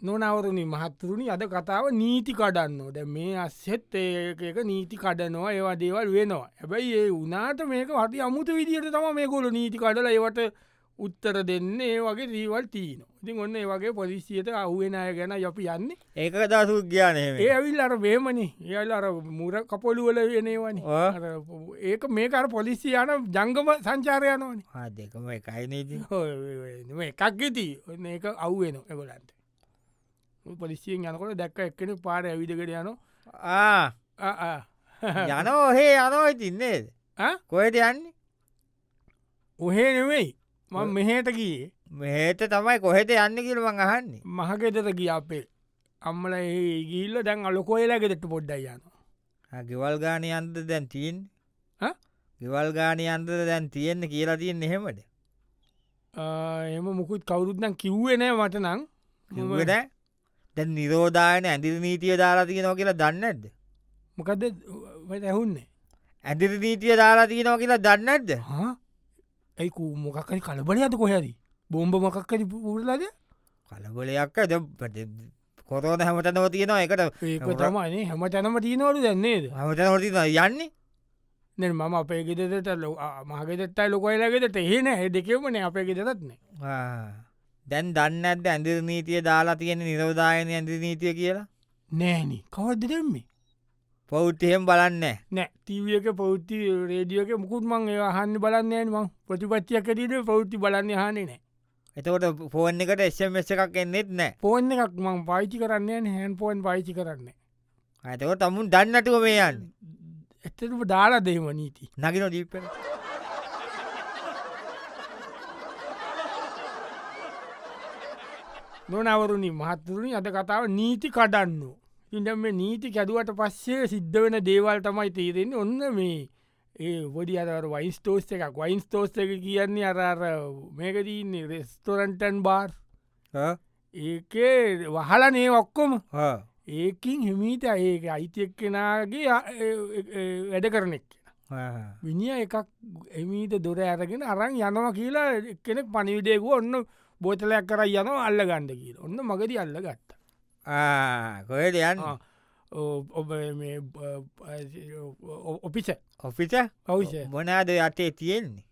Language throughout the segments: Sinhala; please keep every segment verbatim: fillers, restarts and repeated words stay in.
නොනවරුණි මහත්තුරුණි අද කතාව නීති කඩන්නෝ ද මේ අස්සෙත් ඒක නීති කඩනවා ඒවා දේවල් වෙනවා ඇබැයි ඒ උනාට මේක හටි අමුතු විදිට තම මේකොල නීති කඩල ඒවට උත්තර දෙන්න ඒ වගේ දීවල් තිීන ඉතින් ඔන්න ඒ වගේ පොලිසියට අහුවෙන අය ගැන යපි යන්නේ ඒක දසු ග්‍යානය ඒ ඇවිල් අර බේමනි ඒල් අර මුර කපොලුවල වෙනේවනි ඒක මේකර පොලිසියන ජංගම සංචාරයනවන දෙකම එකයිනේති එකක් ගෙති ඔන්න ඒක අව්වෙන එකොලන්ට පොලිසියෙන් යනකොට දැක්ක එක්කෙන පාර ඇවිදකට යන යන ඔහේ යනෝ ඉතින්නේද කොයට යන්නේ ඔහේ නෙවෙයි මං මෙහට ගියේ මෙහට තමයි කොහෙට යන්න කියලමං අහන්නේ මහගෙතට ගිය අපේ අම්මල ඒ ගිල්ල දැන් අලොකොයලා ගෙදට පොඩ්ඩයි යන ගෙවල් ගානය අන්ද දැන් තියෙන් ගෙවල් ගානය අන්ද දැන් තියෙන්න කියලා තියෙන් එහෙමට එම මුකුත් කවුරුත්නම් කිව්වෙනෑ මටනං කිව්වෙන දැන් නිරෝධායන ඇදිරි නීතිය දාලා තියෙනවා කියලා දන්නද මොකද ඇහුන්නේ ඇදිරි නීතිය දාලා තියෙනවා කියලා දන්නද ඇයිකු මොකක්කරි කලබල අද කොහැරි බෝම්බ මොකක්කරි පුරලාද කලබලයක් කොරෝන හැමතනව තියෙනවා එකට ඒක තමයිනේ හැම තැනම තියනවලු දැන්නේද හමතන හොති යන්නේ නැ මම අපේ ගෙදට ලො මහගෙතත්තයි ලොකොයිලගෙදට එහෙන දෙකවමන අපේ ගෙදරත්න දැන් දන්න ඇද ඇඳරි නීතිය දාලා තියෙන නිරෝධායන ඇඳරි නීතිය කියලා නෑන කවද්ද දෙම්මේ පෞද්තියෙන් බලන්න නෑ තීවියක පෞද්ති රේඩියෝක මුකුත් මං ඒ අහන්න බලන්න ම ප්‍රතිපත්තියකටීට පෞද්ති බලන්න හනේ නෑ එතකොට ෆෝන් එකට එස්මස් එකක් එන්නෙත් නෑ පෝන් එකක් මං පායිචි කරන්න හැන් පෝන් පායිචි කරන්න ඇතකොට තමුන් දන්නටුව මේ යන්න එතම දාලා දේම නීති නගින ජීපෙන නොනවරුණි මහත්තුරුණි අද කතාව නීති කඩන්න ඉඩම් මේ නීති කැදුවට පස්සේ සිද්ධ වෙන දේවල් තමයි තීරෙන්නේ ඔන්න මේ ඒ වොඩි අර වයින්ස්තෝස් එකක් වයින්ස්තෝස් එක කියන්නේ අරර මේක තියන්නේ රෙස්ටෝරන්ටන් බාර් ඒකේ වහලනේ ඔක්කොම ඒකින් හිමීට ඒක අයිතියක් කෙනගේ වැඩ කරනෙක් විනිිය එකක් එමීට දොර ඇරගෙන අරන් යනවා කියලා කෙනෙක් පනිවිඩේකුව ඔන්න බෝතලයක් කර යනවා අල්ල ගණ්ඩ කියල ඔන්න මගද අල්ල ගත්ත කොයට යන්න ඔබ ඔපිස ඔෆිස ඔවිස මොනාද යටේ තියෙන්නේ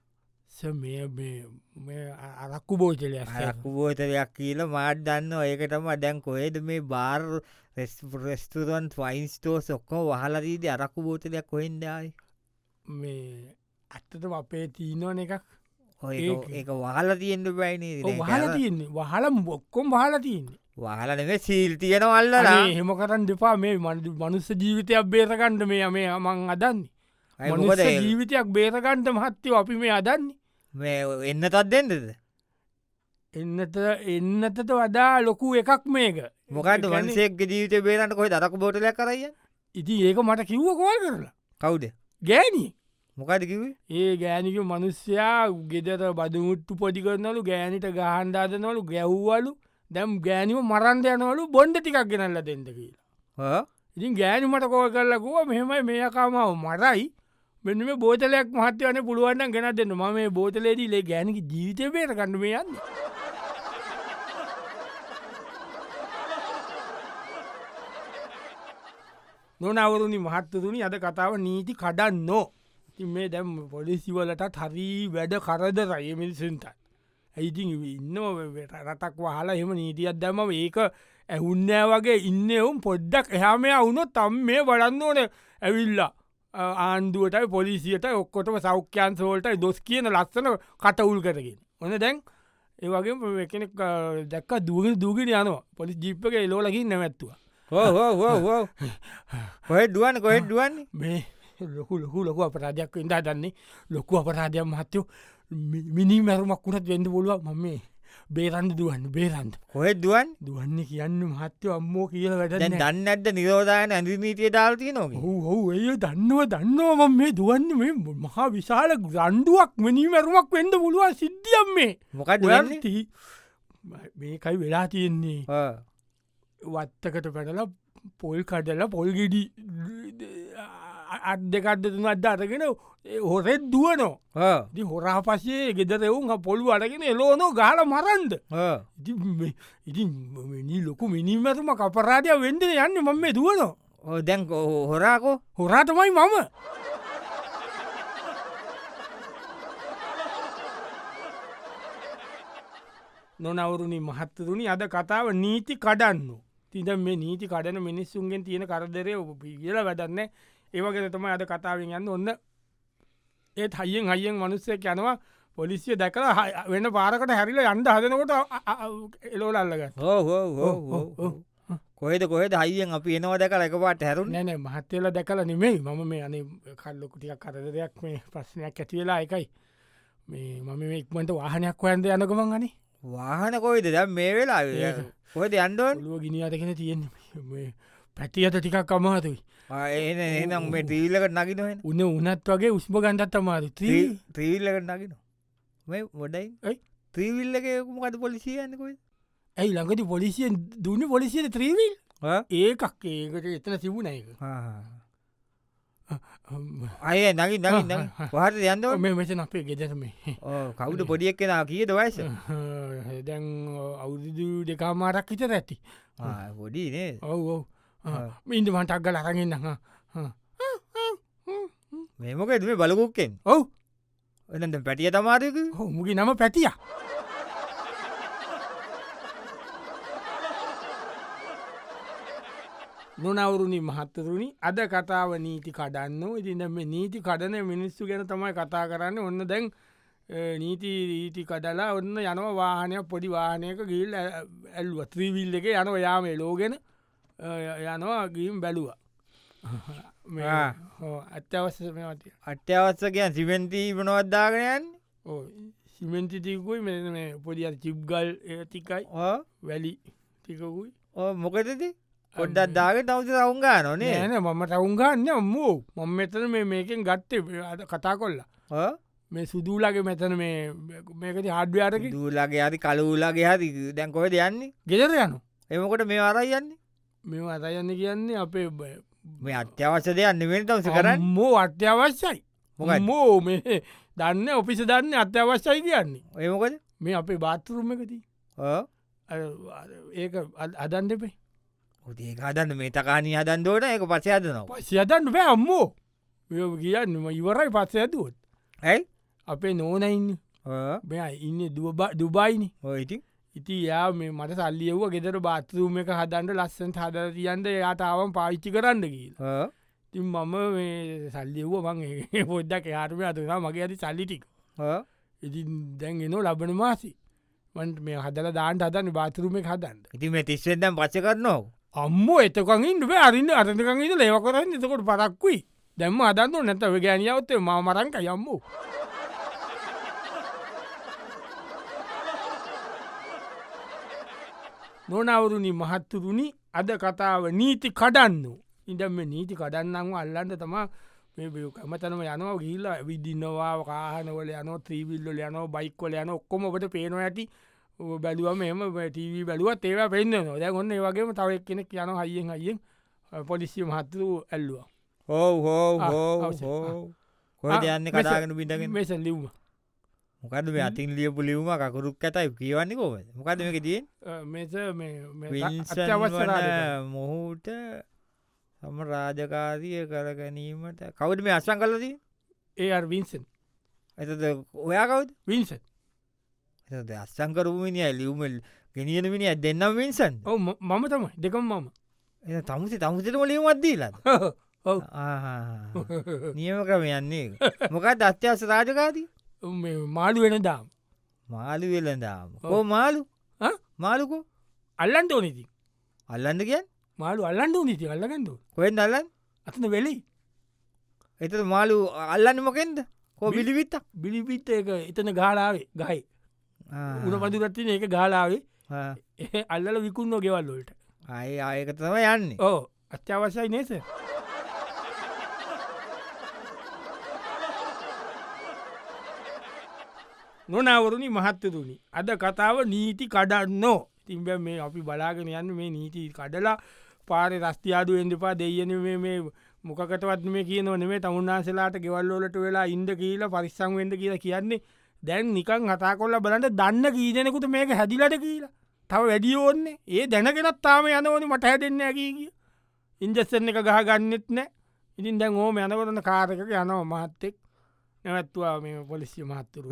අරක්කු බෝචලය අරක්කු බෝතලයක් කියල මාත් දන්න ඒකටම දැන් කොහෙද මේ බාර් රෙස්ටරන් ෆයින්ස්ටෝස් ඔක්කෝ වහලරීද අරක්කු බෝතලයක් කොහෙන්ඩයි මේ අත්තටම අපේ තිීනවන එකක් ඒ වහල තියෙන්ට පැයින වහල තියන්නේ වහලම් බොක්කොම් වහල තියන්නේ වහලනක සීල් තියෙන අල්ලලා හෙම කරන්න දෙපා මේ මනු මනුස්ස ජීවිතයක් බේරකණ්ඩ මේ මේ අමං අදන්නේ මොකද ජීවිතයක් බේරකණ්ඩ මහත්තයෝ අපි මේ අදන්නේ මේ එන්න තත් දෙන්නද එන්නත එන්නතට වඩා ලොකු එකක් මේක මොකට වන්සේක් ජීවිත බේරට කොයි දරක බෝටලයක් කරය ඉති ඒක මට කිව්ව කෝල් කරලා කවුද ගෑනී මොකද කිව ඒ ගෑනික මනුස්්‍යයා ගෙදර බදුමුට්ටු පොඩි කරනලු ගෑනිට ගහන්ඩාදනවලු ගැව්වලු දැම් ගෑනිම මරන්ද යනවලු බොන්්ඩ ටිකක් ගෙනල්ල දෙද කියලා ඉතින් ගෑනිමට කෝල් කරලකුව මෙහෙමයි මේකාමාව මරයි මෙන්න මේ බෝතලයක් මහත්‍යවන පුළුවන්න ගෙනත් දෙන්න ම මේ බෝතලේදී ලේ ගෑනික ජීවිතය බේර කන්නම යන්න නොනවරුණි මහත්තතුනි අද කතාව නීති කඩන්නෝ මේ දැම් පොලිසිවලටත් හරි වැඩ කරද රයමිල්සන්තත් ඇයිති ඉන්න රටක් වහලා එම නීතියක් දැම ඒක ඇහුන්නෑ වගේ ඉන්න එවුම් පොඩ්ඩක් එහාමය වුණො තම් මේ වඩන්න ඕන ඇවිල්ලා ආණ්දුවටයි පොලිසියට ඔක්කොටම සෞඛ්‍යන්සෝල්ටයි දොස් කියන ලස්සන කටවුල් කරගෙන ඕන දැන් ඒවගේ කෙනෙක් දැක්ක දුග දුගෙන යනවා පොලි ජිප්පක ලෝලකින් නැමැත්තුව හෝ කොහෙ දුවන්න කොහෙට දුවන්නේ මේ ලොකු ලොකු ලොකු අපරාධයක් ඉදා දන්නේ ලොකු අපරාධයක් මහත්තයෝ මිනි මැරුමක් වුණත් වෙන්ඩ පුළුව මම මේ බේරන්ද දුවන්න බේරන්ද කොහෙත් දුවන් දුවන්න කියන්න මහත්තයෝ අම්මෝ කියල වැඩ දන්න ඇද නිරෝධායන ඇඳ නීතිය දාල්තිය නොක හු ඒ දන්නවා දන්නවා ම මේ දුවන්න මේ මහා විශාල ගණ්ඩුවක් මිනි මැරුමක් වෙන්ඩ පුළුවන් සිද්ධියම් මේ මොකක් මේකයි වෙලා තියෙන්නේ වත්තකට පැටල පොල් කටල පොල්ගෙඩි අත් දෙකක්ද තුන අද අරගෙන හොරෙත් දුවනෝ දි හොරා පසේ ගෙදර එවුන් පොළු අරගෙන එලෝනෝ ගාල මරන්ද ඉති නී ලොකු මිනිමතුම කපරාටය වෙන්ඩ යන්න මම මේ දුවනෝ දැන් හොරාකෝ හොරාටමයි මම නොනවරුණි මහත්තරුණි අද කතාව නීති කඩන්න තිද මේ නීති කඩන මිනිස්සුන්ගෙන් තියෙන කරදරය කියල වැඩන්න ඒවගේ තම අද කතාවෙන් යන්න ඔන්න ඒත් හයියෙන් හයියෙන් මනුස්සයක් යනවා පොලිසිය දැකල වෙන පාරකට හැරිල යන්ඩ හදනකොට එලෝල අල්ලග හෝ කොහෙද කොහෙද හයියෙන් අපි එනවා දැකල එකපාට හැරු නෑන මහත්තේල දැකල නෙමෙයි මම මේ අනේ කල්ලොකුටියක් කරදරයක් මේ ප්‍රශ්නයක් ඇතිවෙලා එකයි මේ මම මේ ඉක්මට වාහනයක් හොයන්ද යනකමන් අනේ වාහන කොයිද දැ මේ වෙලා කොහෙද අන්ඩුවන් ලුව ගිනි අතගෙන තියෙන පැති අත ටිකක් අමාතුයි එන එනම් මේ ත්‍රීල්ලකට නගිනහෙන් උන්න උනත් වගේ උස්ම ගන්ඩත් අමාරු ත්‍රීල්ලකට නගින මේ මොඩයි ත්‍රීවිල්ලකමකට පොලිසියන්නකොයි ඇයි ළඟට පොලිසියෙන් දුන්න පොලිසියට ත්‍රීවිල් ඒකක් ඒකට එතන තිබුණ එක අය නගි නගි වාට යන්න මේ මෙසන අපේ ගෙදර මේ කවුද පොඩියක් කෙනා කියද වයස දැන් අවුදු දෙකාමාරක් හිත ඇති පොඩිනේ ඔව් ඔව් ඉන්ද මටක් ගල අරගෙන්න්න මේමකද මේ බලකුක්කෙන් ඔව් එනද පැටිය තමාරක මුගේ නම පැටිය නොනවරුණි මහත්තරුණි අද කතාව නීති කඩන්න ඉතින්න මේ නීති කඩන මිනිස්සු ගැන තමයි කතා කරන්න ඔන්න දැන් නීති රීති කඩලා ඔන්න යනවා වාහනයක් පොඩි වාහනයක ගිල් ඇල්ුව ත්‍රීවිල් එක යන යාම ලෝගෙන යනවා ගීම් බැලුව අත්‍යවස්ස මෙතිය අත්‍යවස්සකයන් සිමෙන්ති වනවත්දාගෙනයන් සිමෙන්තිතිකුයි මෙ පොඩි චිප්ගල් තිකයි වැලි තිකකුයි මොකටද පොඩ්ඩත් දාග තවස රවුන්ගා නොනේ න මම රවුන්ගන්න අම්මෝ මොම මෙතන මේ මේකෙන් ගත්තේ අද කතා කොල්ලා මේ සුදූලාගේ මෙතන මේ මේකති හඩ්්‍යයාරක දූලාගේ හරි කලූලාගේ හරි දැන් කොහ දෙයන්නේ ගෙදර යනු එමකොට මේ අරයන්නේ මේ අතයන්න කියන්නේ අපේ මේ අත්‍යවශ්‍ය දෙයන්න වෙනටවස කරන්න මෝ අත්‍යවශ්‍යයි මෝ මේ දන්න ඔපිස දන්න අත්‍යවශ්‍යයි කියන්නේ ඒමකොද මේ අපේ බාතරුම එකති ඒක අදන් දෙපේ ඒ හදන්න මේ තකානී හදන් දෝට එක පසේ අදනවා පසි අදන්න බෑ අම්මෝ කියන්නම ඉවරයි පස්ස ඇතුවොත් ඇයි අපේ නෝනයින්න මෙ ඉන්න දුබයිනි ඔයිති ඉති යා මේ මට සල්ලියව්ව ගෙදර බාතරුම එක හදන්ට ලස්සන් හදර තියන්ද යාතාවන් පාවිච්චි කරන්න කියීල තින් මම මේ සල්ලියව්ව මං පොද්දක් යාටම අතුනා මගේ ඇති සල්ලිටික ඉති දැන් එනෝ ලබන මාසි වට මේ හදල දාන්ට හදන්න බාතරුම එක හදන්න ඉති මේ තිස්සෙන්දම් පච්ච කරනවා අම්මෝ එතකංින් අරින්න අරකංගේද ලේව කරන්න එතකොට පරක්කුයි දැම්ම අදන්න නැතව ගෑනියවත්තේ ම මරංක යම්මු නොනවරුණි මහත්තුරුණි අද කතාව නීති කඩන්න ඉඩම නීති කඩන්නම අල්ලන්න තමා කමතනම යනවා ගිල්ලා විදින්නවා කාහනවල යන ත්‍රීවිල්ල යන බයික්වල යන ඔක්කොම ඔබට පේනවා ඇති බැලුවම එම ටීවී බැලුවත් ඒවා පෙන්න්න නොද ඔන්න ඒවගේම තවක් කෙනෙක් යන හයියෙන් අයියෙන් පොලිසිය මහත්තරු ඇල්ලවා හෝ හෝ හෝ හෝ කොහද යන්න කතාගෙන බිටගෙන මේස ලිව්ම මොකද මේ අතින් ලියපු ලිවුම කකුරුක් ඇතයි කියවන්නේ කොව මොකද මේක තියෙන් මෙස මොහුට සම රාජකාරිය කරගැනීමට කවුද මේ අස්සන් කලදී ඒ වින්සන් ඇතද ඔයා කවුද වින්සන් අස්සංකරපුමිනිය ලියුමල් ගෙනියන මිනි දෙන්නම් වින්සන් ඔව මම තමයි දෙකම් මම එ තමුසේ තමුසටම ලියුමත්දීලා නියම ක්‍රම යන්නේ මොකක් අත්‍යවස රාජකාදී මාළු වෙන දාම් මාළු වෙලදාම ඕ මාළු මාළුකෝ අල්ලන්ට ඕනති අල්ලන්න කියන් මාළු අල්ලන්ට නීති අල්ලගන්නු කොෙන් අල්ලන් අතන වෙලි එත මාළු අල්ලන්න මොකෙන්ද හෝ බිලිවිත්ත බිලිපිත්ත එක එතන ගාලාවේ ගහයි උන පදුරත්තින ඒක ගාලාවේ එ අල්ලල විකුන්නෝ ගෙවල්ලොට අය ආයක තම යන්නේ ඕ අත්‍යවශ්‍යයි නේස නොනවරුණි මහත්තතුනි අද කතාව නීති කඩන්නෝ තිබ මේ අපි බලාගෙන යන්න මේ නීති කඩලා පාර රස්තියාදුවෙන් දෙපා දෙයන මේ මොකකටවත් මේ කියනව නෙේ තමුන්නාසලාට ගෙවල්ලෝලට වෙලා ඉන්ද කියීල පරිස්සං වෙන්ඩ කියලා කියන්නේ දැන් නිකන් හතා කොල්ල බලට දන්න කීදෙනෙකුට මේක හැදිලට කියලා තව වැඩිය ඕන්නේ ඒ දැනගෙනත් තාම යනවනි මට හැදෙන්න ඇකී කිය ඉන්ජස්සන එක ගහ ගන්නෙත් නෑ ඉතින් දැන් ඕම යනවරන කාරක යනව මහත්තෙක් නැවත්තුවා මේ පොලිසිය මහත්තුරු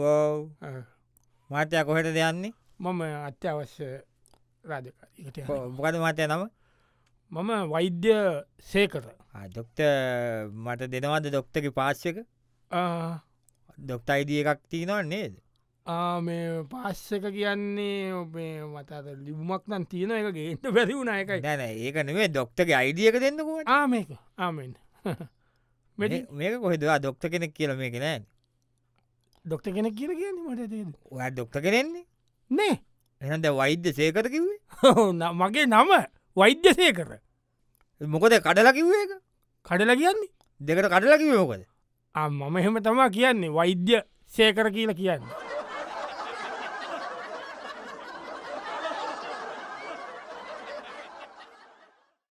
මාතය කොහෙට දෙයන්නේ මම අත්‍යවශ්‍ය රාජකාරට මොකද මාතය නම මම වෛද්‍ය සේකර ඩොක්ට මට දෙනවද ඩොක්ටක පාශ්‍යක ඩොක්ට අයිඩිය එකක් තියනවා නේද මේ පාස්සක කියන්නේ ඔබේ මතත ලිබුමක් නම් තියෙන එක ගේට බැරිවුණ එකයි දැන ඒක නෙවේ ඩොක්ටක අයිඩියක දෙන්නකුව ආමක ආමෙන් මේක කොහෙදවා ඩොක්ට කෙනෙක් කියල මේක නෑ ඩොක්ට කෙනෙක් කියල කියන්න මට ඔය ඩොක්ට කෙනෙන්නේ නේ එහද වෛද්‍ය සේකර කිවේ මගේ නම වෛද්‍ය සේකර මොකද කඩලා කිව්වේ එක කඩල කියන්නේ දෙකට කඩලා කිවේ මොකද මම එහෙම තමා කියන්නේ වෛද්‍ය සේකර කියල කියන්න